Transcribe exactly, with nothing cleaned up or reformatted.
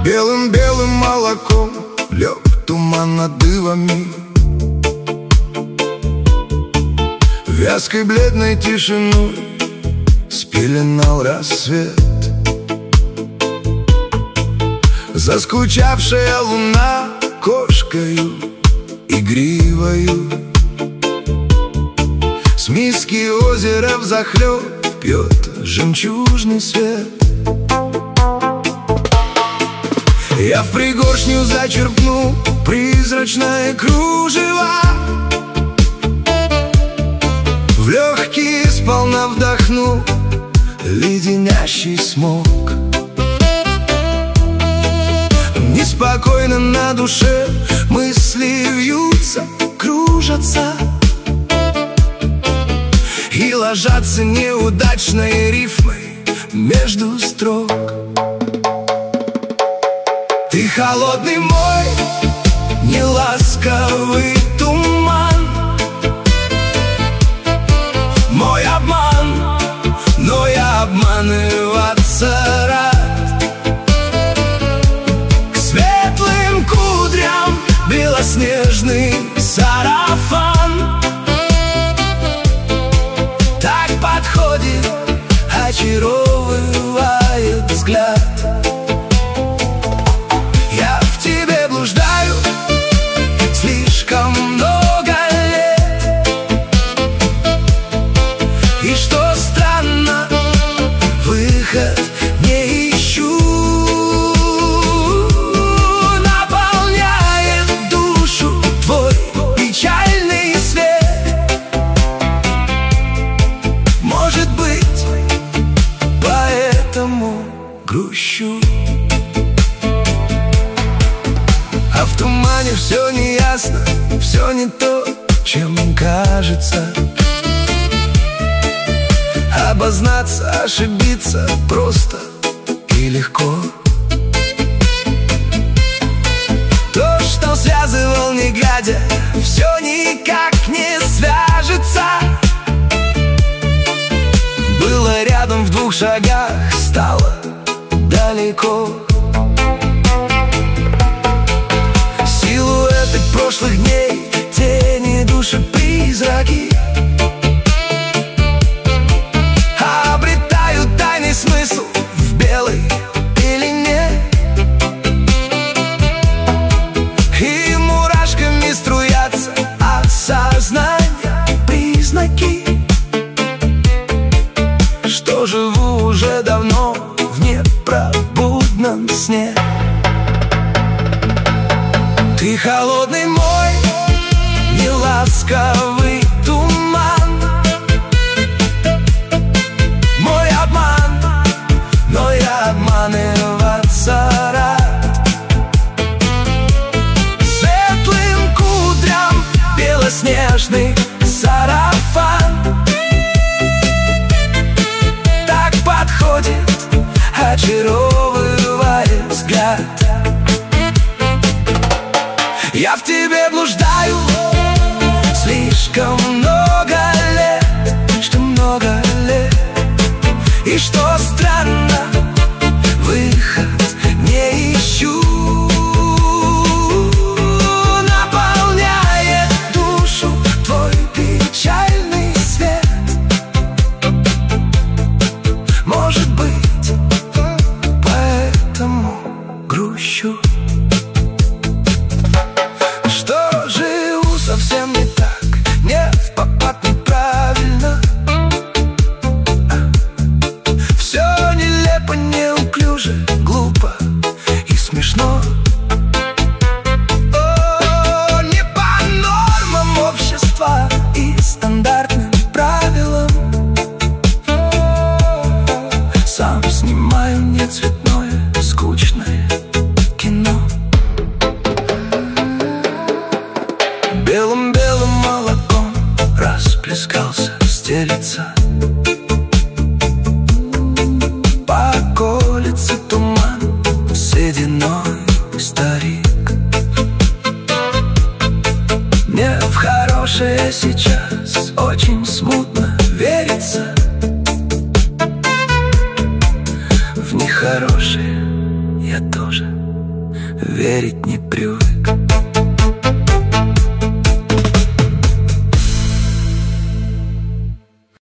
Белым-белым молоком лег туман над ивами, вязкой бледной тишиной спеленал рассвет. Заскучавшая луна кошкою игривою с миски озера взахлеб пьет жемчужный свет. Я в пригоршню зачерпну призрачное кружево, в легкие сполна вдохну леденящий смог. Неспокойно на душе мысли вьются, кружатся и ложатся неудачной рифмой между строк. Ты холодный мой, неласковый туман, мой обман, но я обманываться рад. К светлым кудрям белоснежный сарафан так подходит, очаровывает взгляд. Я в тебе блуждаю слишком много лет, и что странно, выход не ищу. Наполняет душу твой печальный свет. Может быть, поэтому грущу. А в тумане все неясно, все не то, чем кажется. Обознаться, ошибиться просто и легко. То, что связывал не глядя, все никак не свяжется. Было рядом в двух шагах, стало далеко. Силуэты прошлых дней, тени, души, призраки обретают тайный смысл в белой пелене, и мурашками струятся от сознания признаки, что живу уже давно в непробудном сне. Ты холодный мой, неласковый туман, мой обман, но я обманываться рад. Светлым кудрям белоснежный сарафан так подходит, очаровывает взгляд. Я в тебе блуждаю слишком много лет, что много лет, и что странно, выход не ищу. Наполняет душу твой печальный свет. Может быть, поэтому грущу. Что живу совсем не так, не впопад, неправильно. Все нелепо, неуклюже, глупо и смешно. О, не по нормам общества и стандартным правилам. Сам снимаю нецветное, скучное кино. Белым-белым молоком расплескался, стелится по околице туман, сединой старик. Мне в хорошее сейчас очень смутно верится, в нехорошее я тоже верить не привык.